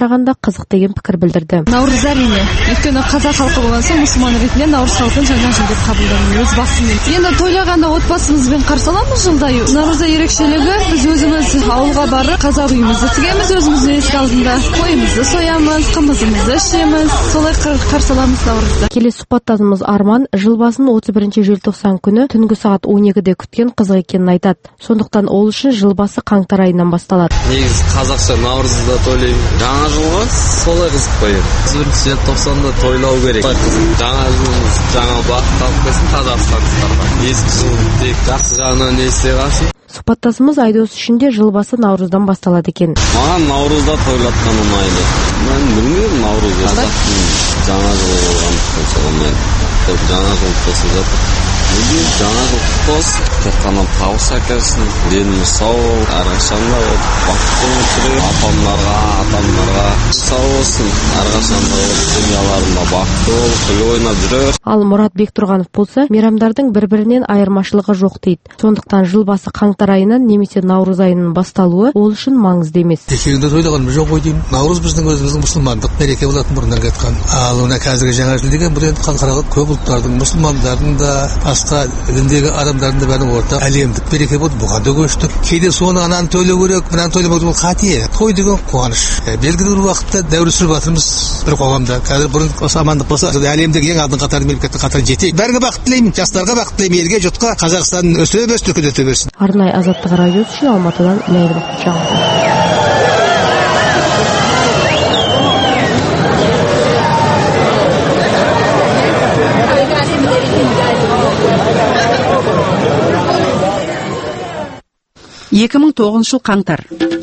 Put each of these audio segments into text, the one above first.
қарағанда қызық деген пікір білдірді. Наурыз әрине, өйткені қазақ халқы болған соң мұсылман ретінде наурыз халқын жаңа жыл деп қабылдаймын өз басыммен. Енді тойлағанда отбасымызбен қарсы аламыз жылдай. Наурызда ерекшелігі біз өзіміз ауылға барып қазақ үйімізді тігеміз, өзіміздің есік алдында қойымызды соямыз, қымызымызды ішеміз, солай қарсы аламыз наурызды. Келесі сұхбаттасымыз Арман жыл басын 31 желтоқсан күні түнгі сағат 12-де күткен қызық екенін айтады. Сондықтан ол үшін жыл басы қаңтар айынан басталады. Негізі қазақша наурызда тойлаймын. Жаңа жылға солай қызық қойып. 1 желтоқсанда тойлау керек. Жаңа жылымыз жаңа бақыт алып келсін қазақстандықтарға. Ескі жыл тек жақсы жағынан есте қалсын. Сұхбаттасымыз Айдос үшін де жыл басы наурыздан басталады екен. Маған наурызда тойлатқан ұнайды. Мен білмеймін наурызда. Қазақтың жаңа жылы болғандықтан соған жаңа жыл қосып жатыр. Жаңа жыл құтты тек қана табыс әкелсін, деніміз сау, әрқашанда бақытты өмір апамдарға, атамдарға сау болсын, әрқашанда семьяларында бақытты болып, күліп ойнап жүрер. Ал Мұрат Бектұрғанов болса, мейрамдардың бір-бірінен айырмашылығы жоқ дейді. Сондықтан жыл басы қаңтар айынан немесе наурыз айының басталуы ол үшін маңызды емес. Екеуінде тойлағанымыз жоқ қой деймін. Наурыз біздің өзіміздің мұсылмандық мереке болатын бұрыннан кеткен. Ал мына қазіргі жаңа жыл деген бұл енді халықаралық көп ұлттардың, мұсылмандардың да басқа діндегі адамдардың да бәрінің ортақ әлемдік мереке болды. Бұған да көштік. Кейде соны ананы тойлау керек, мынаны тойлау керек, қате. Той деген қуаныш. Белгілі бір уақытта дәуір сүріп жатырмыз бір қоғамда. Қазір бұрын осы амандық болса, әлемдегі ең алдыңғы қатарлы мемлекеттің қатарына жетейік. Бәріне бақыт тілеймін, жастарға бақыт тілеймін, елге, жұртқа, Қазақстан өсе берсін, өркендете берсін. Арнайы Азаттық радиосы үшін Алматыдан Ләйлі Бақытжанова. жыл қаңтар.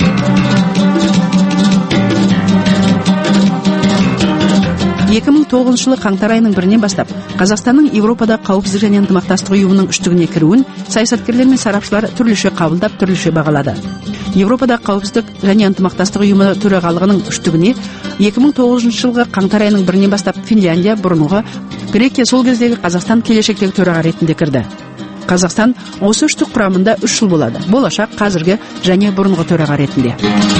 2009 жылы қаңтар айының 1-нен бастап Қазақстанның Европада қауіпсіздік және ынтымақтастық ұйымының үштігіне кіруін саясаткерлер мен сарапшылар түрліше қабылдап, түрліше бағалады. Европада қауіпсіздік және ынтымақтастық ұйымы төрағалығының үштігіне 2009 жылғы қаңтар айының 1-нен бастап Финляндия, бұрынғы Грекия, сол кездегі Қазақстан келешектегі төраға ретінде кірді. Қазақстан осы үштік құрамында 3 жыл болады. Болашақ, қазіргі және бұрынғы төраға ретінде.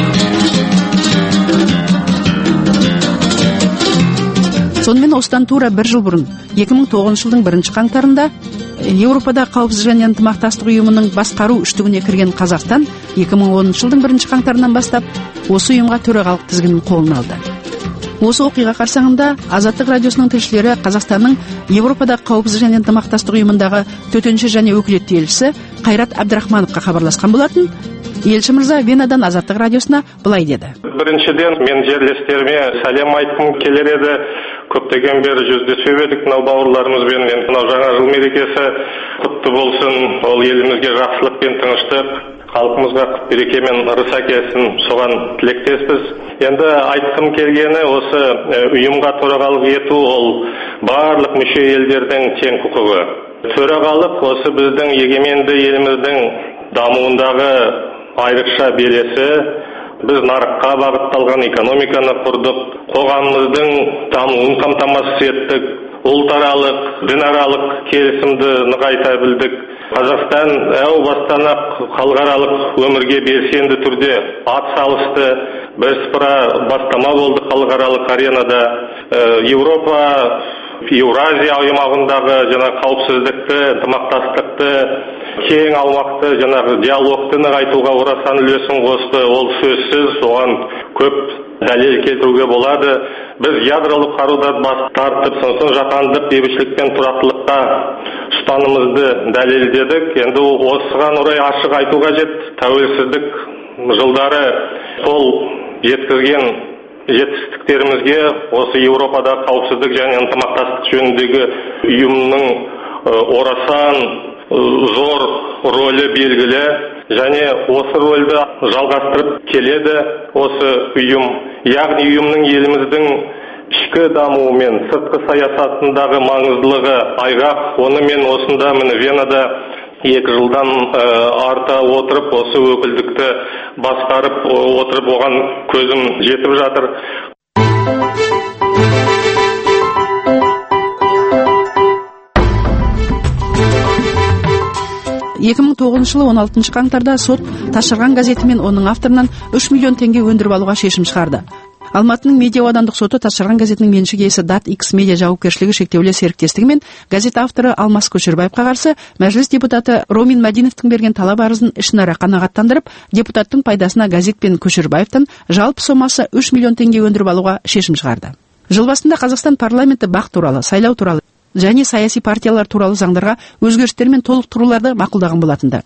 Сонымен осыдан тура 1 жыл бұрын 2009 жылдың 1 қаңтарында Европада қауіпсіздік және ынтымақтастық ұйымының басқару үштігіне кірген Қазақстан 2010 жылдың 1 қаңтарынан бастап осы ұйымға төрағалық тізгінін қолына алды. Осы оқиға қарсаңында Азаттық радиосының тілшілері Қазақстанның Европада қауіпсіздік және ынтымақтастық ұйымындағы төтенше және өкілетті елшісі Қайрат Әбдірахмановқа хабарласқан болатын. Елші мырза Венадан Азаттық радиосына былай деді. Біріншіден мен жерлестеріме сәлем айтқым келер еді. Көптеген бері жүздесіп едік мынау бауырларымызбен. Мынау жаңа жыл мерекесі құтты болсын. Ол елімізге жақсылық пен тыныштық, халқымызға береке мен ырыс әкелсін, соған тілектеспіз. Енді айтқым келгені осы ұйымға төрағалық ету ол барлық мүше елдердің тең құқығы. Төрағалық осы біздің егеменді еліміздің дамуындағы айрықша белесі. Біз нарыққа бағытталған экономиканы құрдық, қоғамымыздың дамуын қамтамасыз еттік, ұлтаралық, дінаралық келісімді нығайта білдік. Қазақстан әу бастан-ақ халықаралық өмірге белсенді түрде ат салысты, бірсыпыра бастама болды халықаралық аренада. Еуропа, Еуразия аймағындағы қауіпсіздікті, ынтымақтастықты, кең аумақты диалогты нығайтуға орасан үлесін қосты. Ол сөзсіз, оған көп дәлел келтіруге болады. Біз ядролық қарудан бас тартып, сосын жаһандық бейбітшілік пен тұрақтылыққа ұстанымымызды дәлелдедік. Енді осыған орай ашық айту қажет. Тәуелсіздік жылдары сол жеткізген жетістіктерімізге осы Еуропада қауіпсіздік және ынтымақтастық жөніндегі ұйымның орасан зор рөлі белгілі, және осы рөлді жалғастырып келеді осы ұйым. Яғни ұйымның еліміздің ішкі дамуы мен сыртқы саясатындағы маңыздылығы айғақ. Онымен осында Венада 2 жылдан арта отырып, осы өкілдікті басқарып отырып, оған көзім жетіп жатыр. 2009 жылы 16 қаңтарда сот Ташырған газеті мен оның авторынан 3 миллион теңге өндіріп алуға шешім шығарды. Алматының медиа аудандық соты Тасжарған газетінің меншік иесі Дат X медиа жауапкершілігі шектеулі серіктестігі мен газет авторы Алмас Көшербаевқа қарсы мәжіліс депутаты Ромин Мәдиновтың берген талап арызын ішінара қанағаттандырып, депутаттың пайдасына газет пен Көшербаевтан жалпы сомасы 3 миллион теңге өндіріп алуға шешім шығарды. Жыл басында Қазақстан парламенті бақ туралы, сайлау туралы және саяси партиялар туралы заңдарға өзгерістер мен толықтыруларды мақұлдаған болатынды.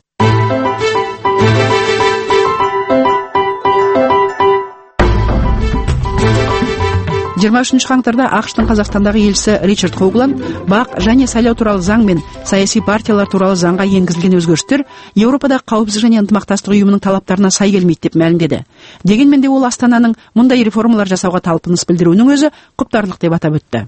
23 қаңтарда ақш-тың Қазақстандағы елшісі Ричард Хоугланд бақ және сайлау туралы заң мен саяси партиялар туралы заңға енгізілген өзгерістер Еуропадағы қауіпсіздік және ынтымақтастық ұйымының талаптарына сай келмейді деп мәлімдеді. Дегенмен де ол Астананың мұндай реформалар жасауға талпыныс білдіруінің өзі құптарлық деп атап өтті.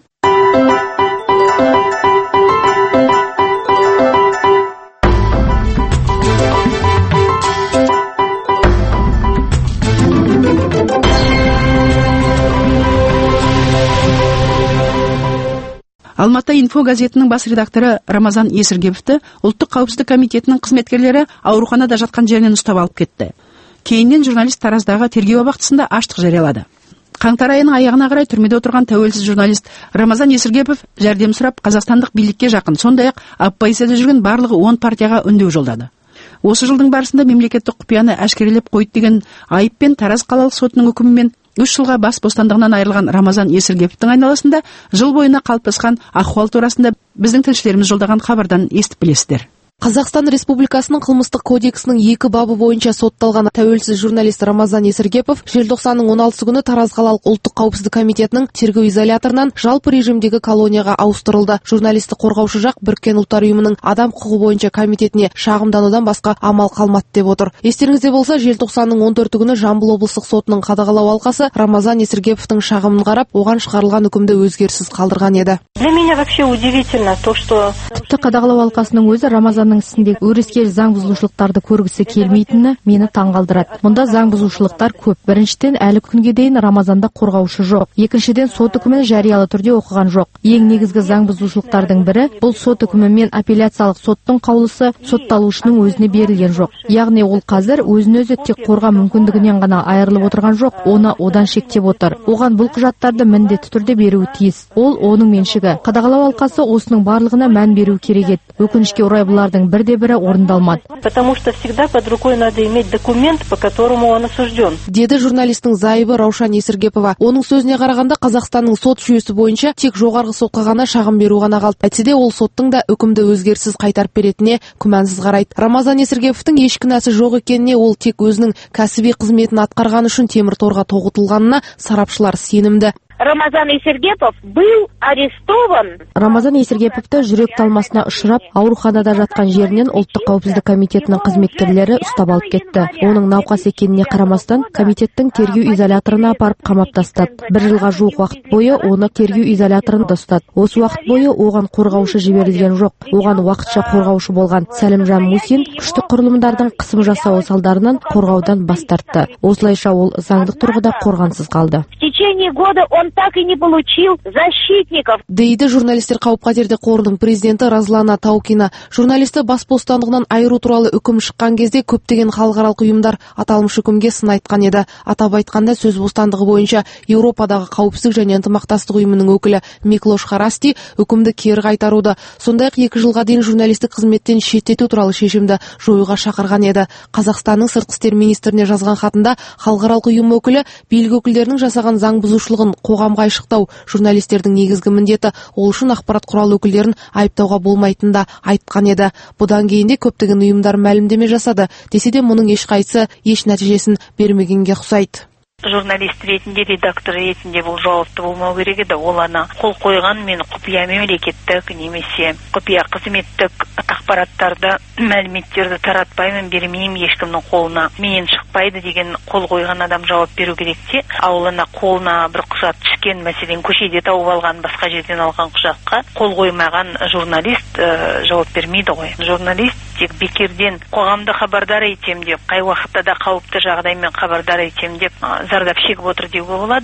Алматы инфо газетінің бас редакторы Рамазан Есіргеповті ұлттық қауіпсіздік комитетінің қызметкерлері ауруханада жатқан жерінен ұстап алып кетті. Кейіннен журналист Тараздағы тергеу абақтысында аштық жариялады. Қаңтар айының аяғына қарай түрмеде отырған тәуелсіз журналист Рамазан Есіргепов жәрдем сұрап Қазақстандық билікке жақын, сондай-ақ оппозицияда жүрген барлығы 10 партияға үндеу жолдады. Осы жылдың барысында мемлекеттік құпияны әшкерелеп қойды деген айыппен Тараз қалалық сотының үкімімен 3 жылға бас бостандығынан айырылған Рамазан Есіргеповтің айналасында жыл бойына қалыптасқан ахуал турасында біздің тілшілеріміз жолдаған хабардан естіп білесіздер. Қазақстан Республикасының қылмыстық кодексінің 2 бабы бойынша сотталған тәуелсіз журналист Рамазан Есіргепов желтоқсанның 16 күні Тараз қалалық ұлттық қауіпсіздік комитетінің тергеу изоляторынан жалпы режимдегі колонияға ауыстырылды. Журналисті қорғаушы жақ Біріккен ұлттар ұйымының адам құқығы бойынша комитетіне шағымданудан басқа амал қалмады деп отыр. Естеріңізде болса, желтоқсанның 14 күні Жамбыл облыстық сотының қадағалау алқасы Рамазан Есіргеповтың шағымын қарап, оған шығарылған үкімді өзгеріссіз қалдырған еді. Для меня вообще удивительно то, что қадағалау алқасының өзі Рамазан ісіндегі өрескел заң бұзушылықтарды көргісі келмейтіні мені таңғалдырады. Мұнда заң бұзушылықтар көп. Біріншіден, әлі күнге дейін Рамазанда қорғаушы жоқ. Екіншіден, сот үкімін жариялы түрде оқыған жоқ. Ең негізгі заң бұзушылықтардың бірі бұл сот үкімі мен апелляциялық соттың қаулысы сотталушының өзіне берілген жоқ. Яғни ол қазір өзін-өзі тек қорғау мүмкіндігінен ғана айырылып отырған жоқ, оны одан шектеп отыр. Оған бұл құжаттарды міндетті түрде беруі тиіс. Ол оның меншігі. Қадағалау алқасы осының барлығына мән беру керек еді. Өкінішке орай бұлардың бірде-бірі орындалмады. Потому что всегда под рукой надо иметь документ, по которому он осужден. Деді журналистің зайыбы Раушан Есіргепова. Оның сөзіне қарағанда, Қазақстанның сот жүйесі бойынша тек жоғарғы сотқа ғана шағым беру ғана қалды. Әйтсе де ол соттың да үкімді өзгеріссіз қайтарып беретініне күмәнсіз қарайды. Рамазан Есіргеповтің еш кінәсі жоқ екеніне, ол тек өзінің кәсіби қызметін атқарғаны үшін темір торға тоғытылғанына сарапшылар сенімді. Рамазан Есіргепов был арестован. Рамазан Есіргеповті жүрек талмасына ұшырап, ауруханада жатқан жерінен ұлттық қауіпсіздік комитетінің қызметкерлері ұстап алып кетті. Оның науқас екеніне қарамастан, комитеттің тергеу изоляторына апарып қамап тастады. 1 жылға жуық уақыт бойы оны тергеу изоляторында ұстады. Осы уақыт бойы оған қорғаушы жіберілген жоқ. Оған уақытша қорғаушы болған Сәлімжан Мусин күштік құрылымдардың қысым жасауы салдарынан қорғаудан бас тартты. Осылайша ол заңдық тұрғыда қорғансыз қалды. В течение года он так и не получил защитников. Дейді журналистер қауіп-қатерде қорының президенті Разлана Таукина. Журналисті бас бостандығынан айыру туралы үкім шыққан кезде көптеген халықаралық ұйымдар аталмыш үкімге сын айтқан еді. Атап айтқанда, сөз бостандығы бойынша Еуропадағы қауіпсіздік және ынтымақтастық ұйымының өкілі Миклош Харасти үкімді кері қайтаруды, сондай-ақ 2 жылға дейін журналистік қызметтен шеттету туралы шешімді жоюға шақырған еді. Қазақстанның сыртқы істер министріне жазған хатында халықаралық ұйым өкілі билік өкілдерінің жасаған заң бұзушылығын қоғамға айшықтау журналистердің негізгі міндеті, ол үшін ақпарат құрал өкілдерін айыптауға болмайтынын да айтқан еді. Бұдан кейін де көптеген ұйымдар мәлімдеме жасады, десе де мұның ешқайсысы еш нәтижесін бермегенге ұқсайды. Журналист ретінде, редактор ретінде бұл жауапты болмау керек еді. Ол ана қол қойған мен құпия мемлекеттік немесе құпия қызметтік ақпараттарды, мәліметтерді таратпаймын, бермеймін ешкімнің қолына, менен шықпайды деген қол қойған адам жауап беру керек те. Ал ана қолына бір құжат түскен, мәселен көшеде тауып алған, басқа жерден алған құжатқа қол қоймаған журналист жауап бермейді ғой. Журналист тек бекерден қоғамды хабардар етем деп, қай уақытта да қауіпті жағдаймен хабардар етем деп зардап шегіп отыр деуге болады.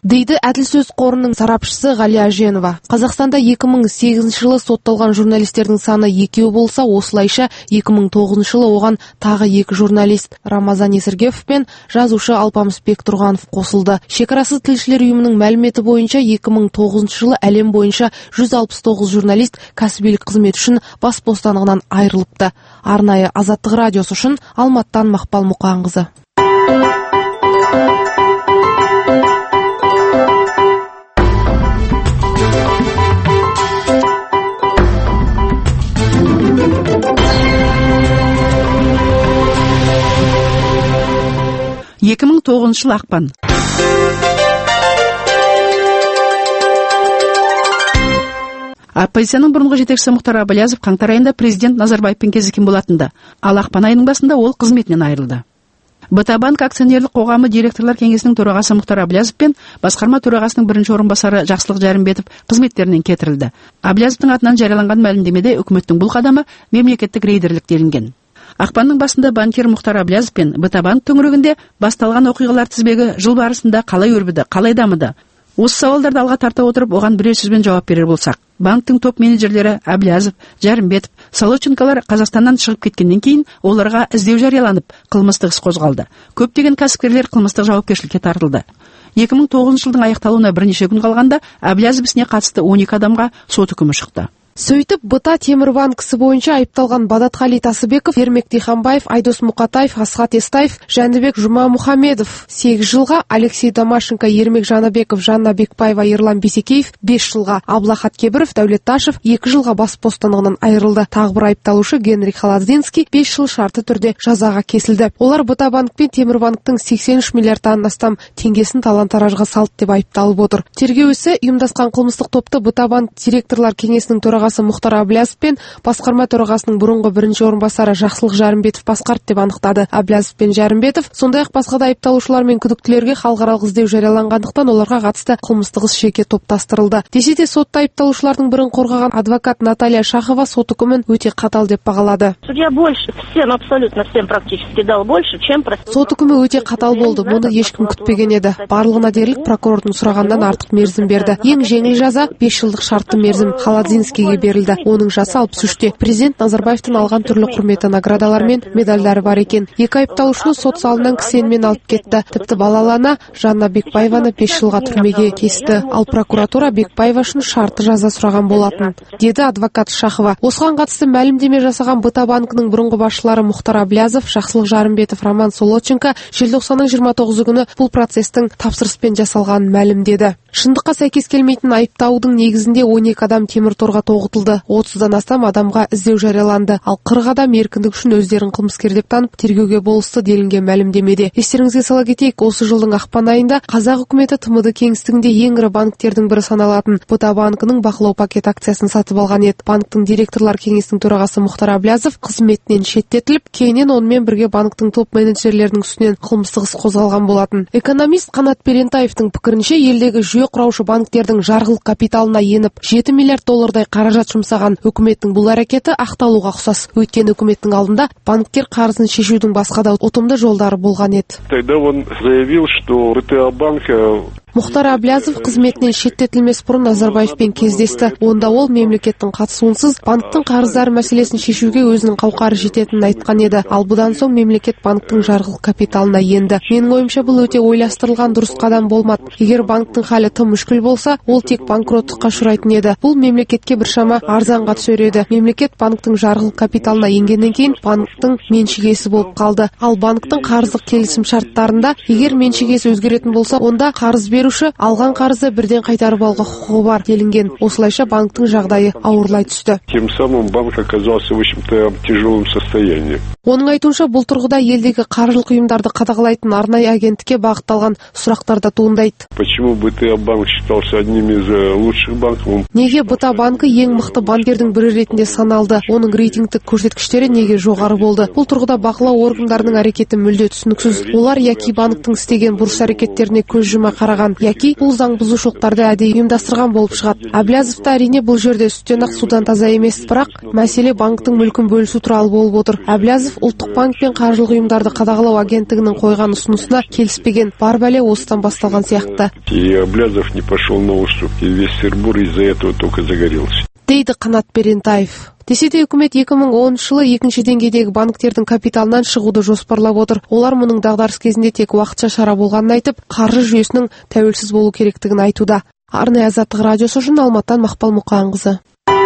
дейді Әділ сөз қорының сарапшысы Ғалия Әженова. Қазақстанда 2008 жылы сотталған журналистердің саны 2 болса, осылайша 2009 жылы оған тағы 2 журналист Рамазан Есіргефов пен жазушы Алпамысбек Тұрғанов қосылды. Шекарасыз тілшілер ұйымының мәліметі бойынша 2009 жылы әлем бойынша 169 журналист кәсібилік қызмет үшін бас бостандығынан айырылыпты. Арнайы Азаттық радиосы үшін Алматтан Мақпал Мұқанқызы. жыл ақпан. Оппозицияның бұрынғы жетекшісі Мұхтар Абылязов қаңтар айында президент Назарбаевпен кездескен болатынды. Ал ақпан айының басында ол қызметінен айырылды. БТА-банк акционерлік қоғамы директорлар кеңесінің төрағасы Мұхтар Абылязов пен басқарма төрағасының бірінші орынбасары Жақсылық Жәрімбетов қызметтерінен кетірілді. Абылязовтың атынан жарияланған мәлімдемеде үкіметтің бұл қадамы мемлекеттік рейдерлік делінген. Ақпанның басында банкир Мұхтар Абылязов пен БТА-банк төңірегінде басталған оқиғалар тізбегі жыл барысында қалай өрбіді, қалай дамыды? Осы сауалдарды алға тарта отырып, оған бірер сөзбен жауап берер болсақ, банктың топ менеджерлері Абылязов, Жәрімбетов, Солоченколар Қазақстаннан шығып кеткеннен кейін оларға іздеу жарияланып, қылмыстық іс қозғалды. Көптеген кәсіпкерлер қылмыстық жауапкершілікке тартылды. 2009 жылдың аяқталуына бірнеше күн қалғанда Абылязов ісіне қатысты 12 адамға сот үкімі шықты. Сөйтіп, БТА Темірбанк ісі бойынша айыпталған Бадатқали Тасыбеков, Ермек Тиханбаев, Айдос Мұқатаев, Асхат Естаев, Жәнібек Жұмамұхамедов 8 жылға, Алексей Домашенко, Ермек Жанабеков, Жанна Бекбаева, Ерлан Бесекеев 5 жылға, Аблахат Кебіров, Дәулет Ташев 2 жылға бас бостандығынан айырылды. Тағы бір айыпталушы Генрих Халадзинский 5 жыл шартты түрде жазаға кесілді. Олар БТА банк пен Темірбанктың 83 миллиардтан астам теңгесін талан-таражға салды деп айыпталып отыр. Тергеу ісі ұйымдасқан қылмыстық топты БТА банк директорлар кеңесінің төрағасы Мұхтар Абылязов пен басқарма төрағасының бұрынғы бірінші орынбасары Жақсылық Жәрімбетов басқарды деп анықтады. Абылязов пен Жәрімбетов сондай-ақ басқа да айыпталушылар мен күдіктілерге халықаралық іздеу жарияланғандықтан оларға қатысты қылмыстық іс жеке топтастырылды. Десе де сотта айыпталушылардың бірін қорғаған адвокат Наталья Шахова сот үкімін өте қатал деп бағалады. Судья больше, всем, абсолютно всем практически дал больше, чем просил. Сот үкімі өте қатал болды. Мұны ешкім күтпеген еді. Барлығына дерлік прокурордың сұрағаннан артық мерзім берді. Ең жеңіл жаза 5 жылдық шартты мерзім Халадзинскийге берілді. Оның жасы 63-те. Президент Назарбаевтың алған түрлі құрметті наградалар мен медальдары бар екен. Екі айыпталушыны сот залынан кісенмен алып кетті. Тіпті балалана Жанна Бекбаеваны 5 жылға түрмеге кесті. Ал прокуратура Бекбаева үшін шартты жаза сұраған болатын, деді адвокат Шахова. Осыған қатысты мәлімдеме жасаған БТА банкінің бұрынғы басшылары Мұхтар Абылязов, Жақсылық Жәрімбетов, Роман Солоченко желтоқсанның 29 күні бұл процестің тапсырыспен жасалғанын мәлімдеді. Шындыққа сәйкес келмейтін айыптаудың негізінде 12 адам темір торға тоғытылды. 30-дан астам адамға іздеу жарияланды. Ал 40 адам еркіндік үшін өздерін қылмыскер деп танып тергеуге болысты делінген мәлімдемеде. Естеріңізге сала кетейік, осы жылдың ақпан айында қазақ үкіметі ТМД кеңістігінде ең ірі банктердің бірі саналатын БТА банкінің бақылау пакет акциясын сатып алған еді. Банктың директорлар кеңесінің төрағасы Мұхтар Абылязов қызметінен шеттетіліп, кейіннен онымен бірге банктың топ менеджерлерінің үстінен қылмыстық іс қозғалған болатын. Экономист Қанат Перентаевтың пікірінше, елдегі жүйе құраушы банктердің жарғылық капиталына еніп 7 миллиард доллардай қаражат жұмсаған үкіметтің бұл әрекеті ақталуға ұқсас. Өйткені үкіметтің алдында банктер қарызын шешудің басқа да ұтымды жолдары болған еді. Тогда он заявил, что БТА банк Мұхтар Абылязов қызметінен шеттетілмес бұрын Назарбаевпен кездесті. Онда ол мемлекеттің қатысуынсыз банктың қарыздары мәселесін шешуге өзінің қауқары жететінін айтқан еді. Ал бұдан соң мемлекет банктың жарғылық капиталына енді. Менің ойымша бұл өте ойластырылған дұрыс қадам болмады. Егер банктың халі тым мүшкіл болса, ол тек банкроттыққа ұшырайтын еді. Бұл мемлекетке біршама арзанға түсер еді. Мемлекет банктың жарғылық капиталына енгеннен кейін банктың меншігесі болып қалды. Ал банктың қарыздық келісім шарттарында егер меншігесі өзгеретін болса, онда қарыз беруші алған қарызды бірден қайтарып алуға құқығы бар делінген. Осылайша банктың жағдайы ауырлай түсті. Тем самым банк оказался в общем-то тяжелом состоянии. Оның айтуынша, бұл тұрғыда елдегі қаржылық ұйымдарды қадағалайтын арнайы агенттікке бағытталған сұрақтар да туындайды. Почему БТА банк считался одним из лучших банков? Неге БТА банкі ең мықты банкердің бірі ретінде саналды? Оның рейтингтік көрсеткіштері неге жоғары болды? Бұл тұрғыда бақылау органдарының әрекеті мүлде түсініксіз. Олар яки банктың істеген бұрыс әрекеттеріне көз жұма қараған кылган яки бул заң бузушулуктарды әдейі уюмдастырган болуп чыгат. Аблязов да әрине бул жерде сүттөн ак судан таза эмес, бирок маселе банктын мүлкүн бөлүшүү тууралуу болуп отур. Аблязов Улуттук банк пен каржылык уюмдарды кадағалоо агенттигинин койгон усунусуна келиспеген. Бар бале осыдан басталган сыяктуу. И Аблязов не пошел на уступки, весь Сырбур из-за этого только загорелся. Дейди Канат Берентаев. Десе де өкмөт 2010 жылы экинчи деңгейдеги банктердин капиталынан чыгууду жоспарлап отур. Олар мунун дагдарыс кезинде тек убакытча чара болгонун айтып, каржы жүйөсүнүн тәуелсиз болуу керектигин айтууда. Арнайы Азаттык радиосу үчүн Алматтан Макпал Мукан кызы.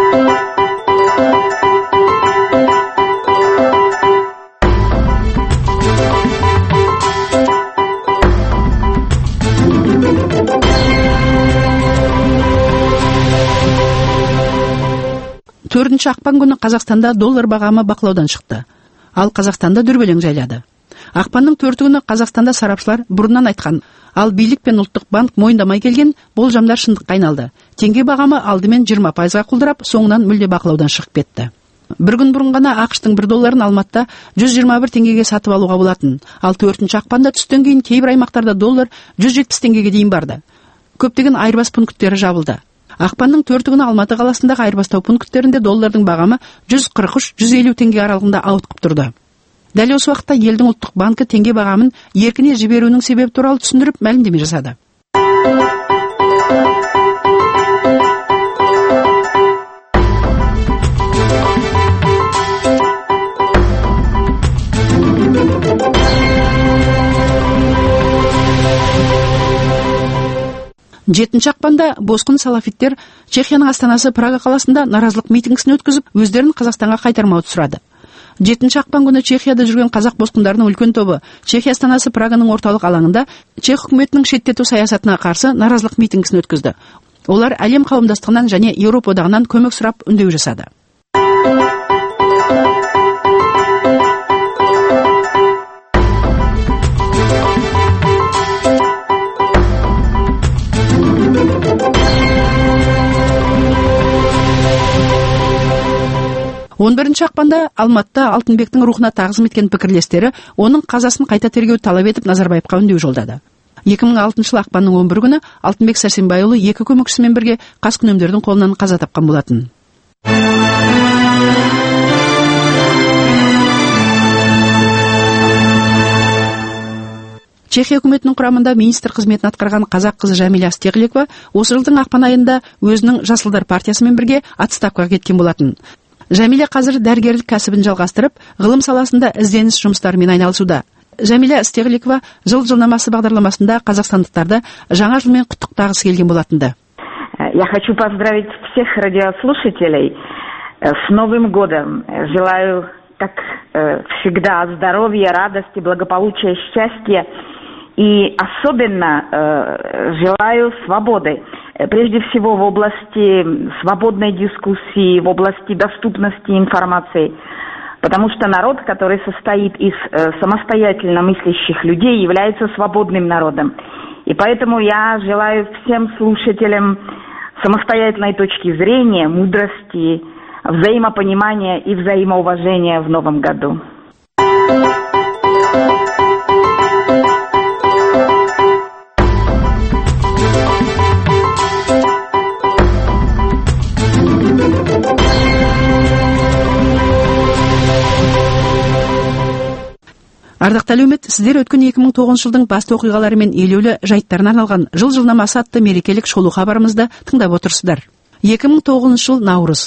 Төртінші ақпан күні Қазақстанда доллар бағамы бақылаудан шықты. Ал Қазақстанда дүрбелең жайлады. Ақпанның 4 күні Қазақстанда сарапшылар бұрыннан айтқан, ал билік пен ұлттық банк мойындамай келген болжамдар шындыққа айналды. Теңге бағамы алдымен 20%-ға құлдырап, соңынан мүлде бақылаудан шығып кетті. Бір күн бұрын ғана ақштың 1 долларын Алматыда 121 теңгеге сатып алуға болатын. Ал 4 ақпанда түстен кейін кейбір аймақтарда доллар 170 теңгеге дейін барды. Көптеген айырбас пункттері жабылды. Ақпанның 4 күні Алматы қаласындағы айырбастау пункттерінде доллардың бағамы 143-150 теңге аралығында ауытқып тұрды. Дәл осы уақытта елдің ұлттық банкі теңге бағамын еркіне жіберуінің себебі туралы түсіндіріп мәлімдеме жасады. Жетінші ақпанда босқын салафиттер Чехияның астанасы Прага қаласында наразылық митингісін өткізіп, өздерін Қазақстанға қайтармауды сұрады. 7 ақпан күні Чехияда жүрген қазақ босқындарының үлкен тобы Чехия астанасы Праганың орталық алаңында Чех үкіметінің шеттету саясатына қарсы наразылық митингісін өткізді. Олар әлем қауымдастығынан және Еуропа одағынан көмек сұрап үндеу жасады. Он бірінші ақпанда Алматыда Алтынбектің рухына тағзым еткен пікірлестері оның қазасын қайта тергеу талап етіп Назарбаевқа үндеу жолдады. 2006 жылы ақпанның 11 күні Алтынбек Сәрсенбайұлы 2 көмекшісімен бірге қаскүнемдердің қолынан қаза тапқан болатын. Чехия үкіметінің құрамында министр қызметін атқарған қазақ қызы Жәмиля Стеғликова осы жылдың ақпан айында өзінің Жасылдар партиясымен бірге отставкаға кеткен болатын. Жәмиля қазір дәрігерлік кәсібін жалғастырып, ғылым саласында ізденіс жұмыстарымен айналысуда. Жәмиля Стеғликова жыл-жылнамасы бағдарламасында қазақстандықтарды жаңа жылмен құттықтағысы келген болатынды. Я хочу поздравить всех радиослушателей с Новым годом. Желаю, как всегда, здоровья, радости, благополучия, счастья. И особенно желаю свободы. Прежде всего в области свободной дискуссии, в области доступности информации. Потому что народ, который состоит из самостоятельно мыслящих людей, является свободным народом. И поэтому я желаю всем слушателям самостоятельной точки зрения, мудрости, взаимопонимания и взаимоуважения в новом году. Ардақты әлеумет, сіздер өткен 2009 жылдың басты оқиғалары мен елеулі жайттарына арналған жыл-жылнамасы атты мерекелік шолу хабарымызды тыңдап отырсыздар. 2009 жыл Наурыз.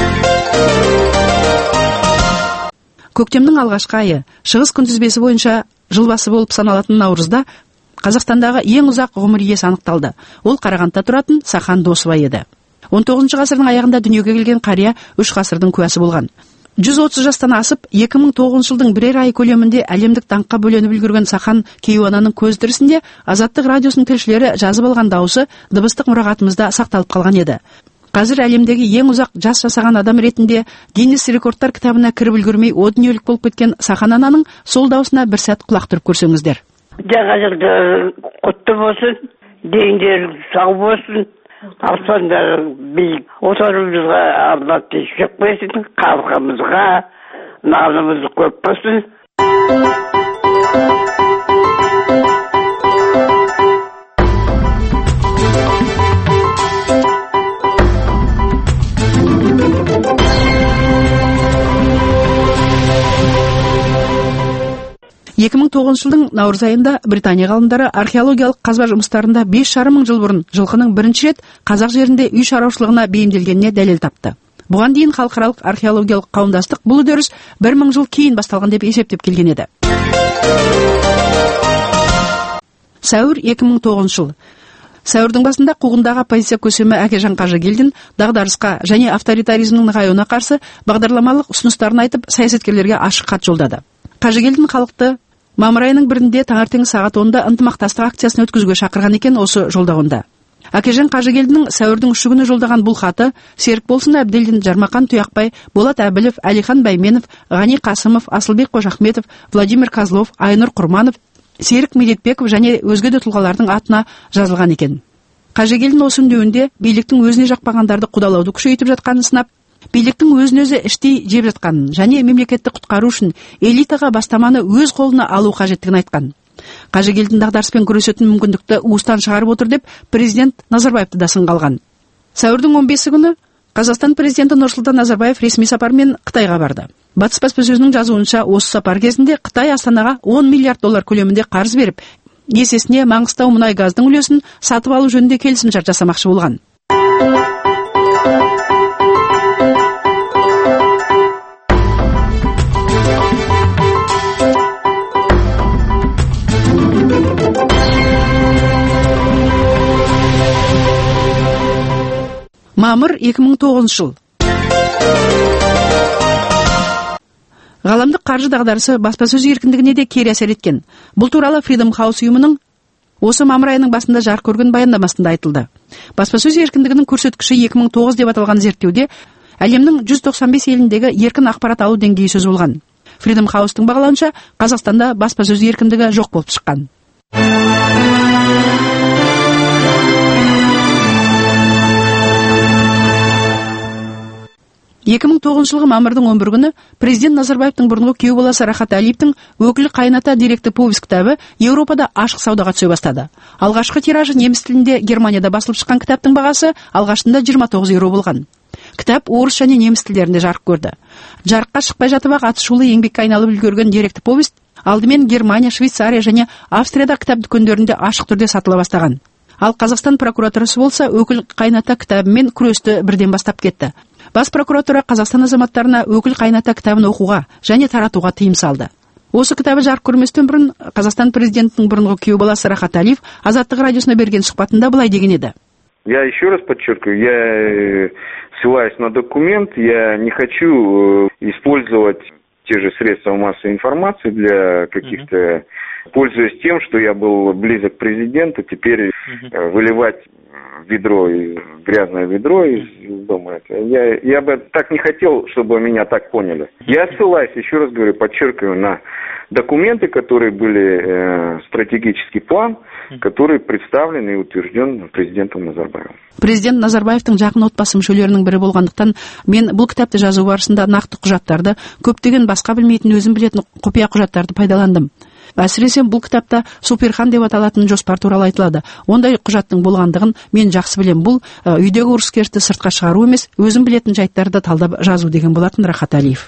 Көктемнің алғашқы айы, шығыс күнтізбесі бойынша жыл басы болып саналатын Наурызда Қазақстандағы ең ұзақ ғұмыр иесі анықталды. Ол Қарағандыда тұратын Сахан Досова еді. 19 ғасырдың аяғында дүниеге келген қария 3 ғасырдың куәсі болған. 130 жастан асып, 2009 жылдың бірер ай көлемінде әлемдік даңққа бөленіп үлгерген Сахан Кейуананың көз тірісінде Азаттық радиосының тілшілері жазып алған дауысы дыбыстық мұрағатымызда сақталып қалған еді. Қазір әлемдегі ең ұзақ жас жасаған адам ретінде Гиннес рекордтар кітабына кіріп үлгермей о дүниелік болып кеткен Сахан ананың сол даусына бір сәт құлақ түріп көрсеңіздер. Жаңа жылды құтты болсын, дендер сау болсын. Алсандар біз отарымызға Алла тешкеп қойсын, халқымызға налымыз көп болсын. 2009 жылдың наурыз айында Британия ғалымдары археологиялық қазба жұмыстарында 5,5 мың жыл бұрын жылқының бірінші рет қазақ жерінде үй шаруашылығына бейімделгеніне дәлел тапты. Бұған дейін халықаралық археологиялық қауымдастық бұл үдеріс 1000 жыл кейін басталған деп есептеп келген еді. Сәуір 2009 жыл. Сәуірдің басында Қуғындағы оппозиция көсемі Әкежан Қажыгелдин дағдарысқа және авторитаризмнің нығаюына қарсы бағдарламалық ұсыныстарын айтып, саясаткерлерге ашық хат жолдады. Қажыгелдин халықты мамыр айының 1-інде таңертең сағат 10-да ынтымақтастық акциясын өткізуге шақырған екен осы жолдауында. Әкежан Қажыгелдиннің сәуірдің 3 күні жолдаған бұл хаты Серікболсын Әбделдин, Жармақан Тұяқбай, Болат Әбілов, Әлихан Байменов, Ғани Қасымов, Асылбек Қожахметов, Владимир Козлов, Айнұр Құрманов, Серік Медетбеков және өзге де тұлғалардың атына жазылған екен. Қажыгелдин осы үндеуінде биліктің өзіне жақпағандарды қудалауды күшейтіп жатқанын сынап, биліктің өзін-өзі іштей жеп жатқанын және мемлекетті құтқару үшін элитаға бастаманы өз қолына алу қажеттігін айтқан. Қажыгелдин дағдарыспен күресетін мүмкіндікті уыстан шығарып отыр деп президент Назарбаевты да сынға алған. Сәуірдің 15 күні Қазақстан президенті Нұрсұлтан Назарбаев ресми сапармен Қытайға барды. Батыс баспасөзінің жазуынша осы сапар кезінде Қытай Астанаға 10 миллиард доллар көлемінде қарыз беріп, есесіне Маңғыстау мұнай газдың үлесін сатып алу жөнінде келісімшарт жасамақшы болған. Мамыр 2009 жыл. Ғаламдық қаржы дағдарысы баспасөз еркіндігіне де кері әсер еткен. Бұл туралы Freedom House ұйымының осы мамыр айының басында жарық көрген баяндамасында айтылды. Баспасөз еркіндігінің көрсеткіші 2009 деп аталған зерттеуде әлемнің 195 еліндегі еркін ақпарат алу деңгейі сөз болған. Freedom House-тың бағалауынша Қазақстанда баспасөз еркіндігі жоқ болып шыққан. 2009 жылғы мамырдың 11 күні президент Назарбаевтың бұрынғы күйеу баласы Рахат Әлиевтің өкілі қайната деректі повесть кітабы Еуропада ашық саудаға түсе бастады. Алғашқы тиражы неміс тілінде Германияда басылып шыққан кітаптың бағасы алғашында 29 еуро болған. Кітап орыс және неміс тілдерінде жарық көрді. Жарыққа шықпай жатып ақ атышулы еңбекке айналып үлгерген деректі повесть алдымен Германия, Швейцария және Австрияда кітап дүкендерінде ашық түрде сатыла бастаған. Ал Қазақстан прокуратурасы болса өкіл қайната кітабымен күресті бірден бастап кетті. Бас прокуратура Қазақстан азаматтарына өкіл қайната кітабын оқуға және таратуға тыйым салды. Осы кітабы жарық көрместен бұрын Қазақстан президентінің бұрынғы күйеу баласы Рахат Әлиев Азаттық радиосына берген сұхбатында былай деген еді. Я еще раз подчеркиваю, я ссылаюсь на документ, я не хочу использовать те же средства массовой информации для каких-то, пользуясь тем, что я был близок к президенту, теперь выливать ведро, грязное ведро из дома. Я бы так не хотел, чтобы меня так поняли. Я ссылаюсь, еще раз говорю, подчеркиваю, на документы, которые были стратегический план, который представлен и утвержден президентом Назарбаевым. Президент Назарбаевтың жақын отбасы мүшелерінің бірі болғандықтан мен бұл кітапты жазу барысында нақты құжаттарды, көптеген басқа білмейтін өзім білетін құпия құжаттарды пайдаландым. Әсіресе бұл кітапта Суперхан деп аталатын жоспар туралы айтылады. Ондай құжаттың болғандығын мен жақсы білем. Бұл үйдегі ұрыс-керісті сыртқа шығару емес, өзім білетін жайттарды талдап жазу деген болатын Рахат Әлиев.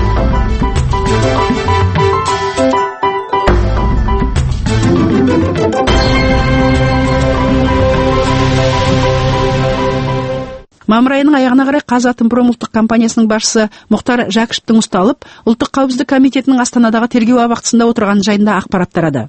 Мамыр айының аяғына қарай Қазатомпром ұлттық компаниясының басшысы Мұхтар Жәкішевтің ұсталып, ұлттық қауіпсіздік комитетінің Астанадағы тергеу абақтысында отырған жайында ақпарат тарады.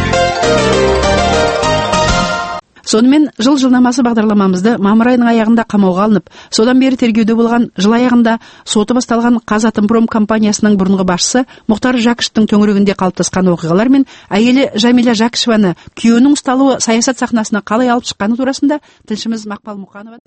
Сонымен жыл жылнамасы бағдарламамызды мамыр айының аяғында қамауға алынып, содан бері тергеуде болған жыл аяғында соты басталған Қазатомпром компаниясының бұрынғы басшысы Мұхтар Жәкішевтің төңірегінде қалыптасқан оқиғалар мен әйелі Жәмила Жәкішеваны күйеуінің ұсталуы саясат сахнасына қалай алып шыққаны турасында тілшіміз Мақпал Мұқанова